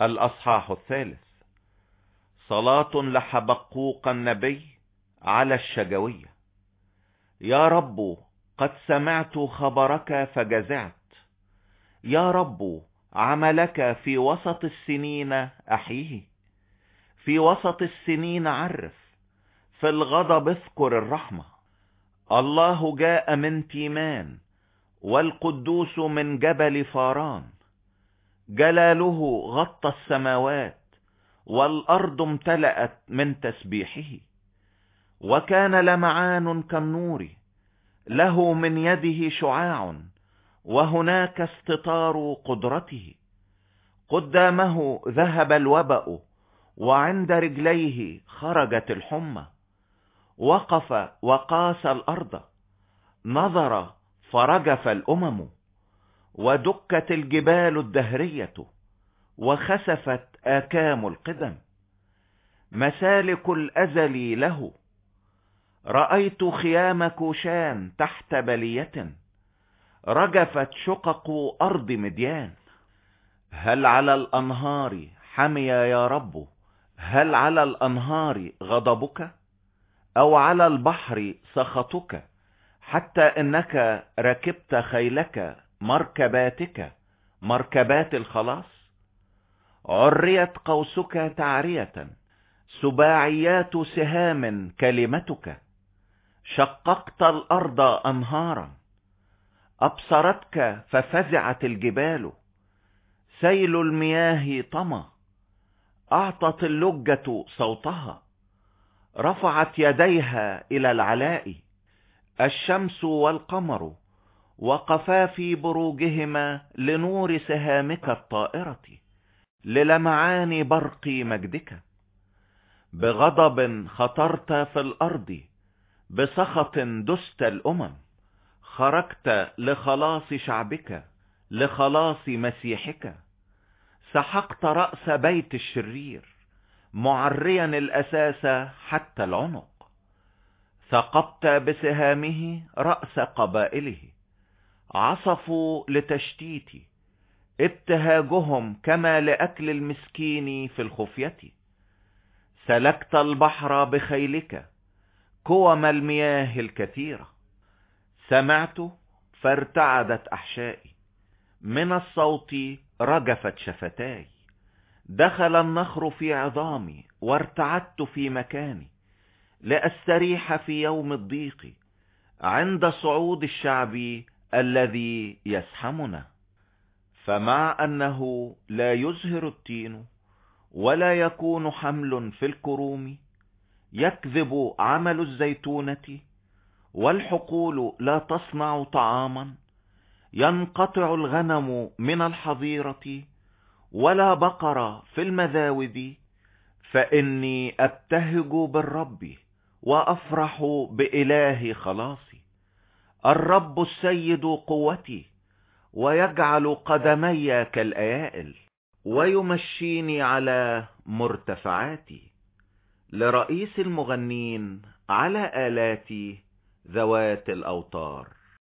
الأصحاح 3. صلاة لحبقوق النبي على الشجوية. يا رب قد سمعت خبرك فجزعت، يا رب عملك في وسط السنين أحيه، في وسط السنين عرف، في الغضب اذكر الرحمة. الله جاء من تيمان، والقدوس من جبل فاران، جلاله غطى السماوات، والأرض امتلأت من تسبيحه. وكان لمعان كالنور، له من يده شعاع، وهناك استطار قدرته. قدامه ذهب الوبأ، وعند رجليه خرجت الحمى. وقف وقاس الأرض، نظر فرجف الأمم، ودكت الجبال الدهرية، وخسفت آكام القدم. مسالك الأزل له، رأيت خيام كوشان تحت بلية، رجفت شقق أرض مديان. هل على الأنهار حمي يا رب؟ هل على الأنهار غضبك؟ أو على البحر سخطك؟ حتى إنك ركبت خيلك مركباتك، مركبات الخلاص. عريت قوسك تعرية، سباعيات سهام كلمتك. شققت الأرض أنهارا، أبصرتك ففزعت الجبال. سيل المياه طمى، أعطت اللجة صوتها، رفعت يديها إلى العلاء. الشمس والقمر وقفا في بروجهما لنور سهامك الطائرة، للمعان برق مجدك. بغضب خطرت في الأرض، بسخط دست الأمم. خرجت لخلاص شعبك، لخلاص مسيحك. سحقت رأس بيت الشرير، معريا الأساس حتى العنق. ثقبت بسهامه رأس قبائله، عصفوا لتشتيتي. ابتهاجهم كما لأكل المسكين في الخفية. سلكت البحر بخيلك، كوم المياه الكثيرة. سمعت فارتعدت أحشائي، من الصوت رجفت شفتاي. دخل النخر في عظامي، وارتعدت في مكاني، لأستريح في يوم الضيق، عند صعود الشعب الذي يزحمنا. فمع أنه لا يزهر التين، ولا يكون حمل في الكروم، يكذب عمل الزيتونة، والحقول لا تصنع طعاما. ينقطع الغنم من الحظيرة، ولا بقر في المذاود. فإني أبتهج بالرب، وأفرح بإله خلاصي. الرب السيد قوتي، ويجعل قدمي كالأيائل، ويمشيني على مرتفعاتي. لرئيس المغنين على آلات ذوات الأوتار.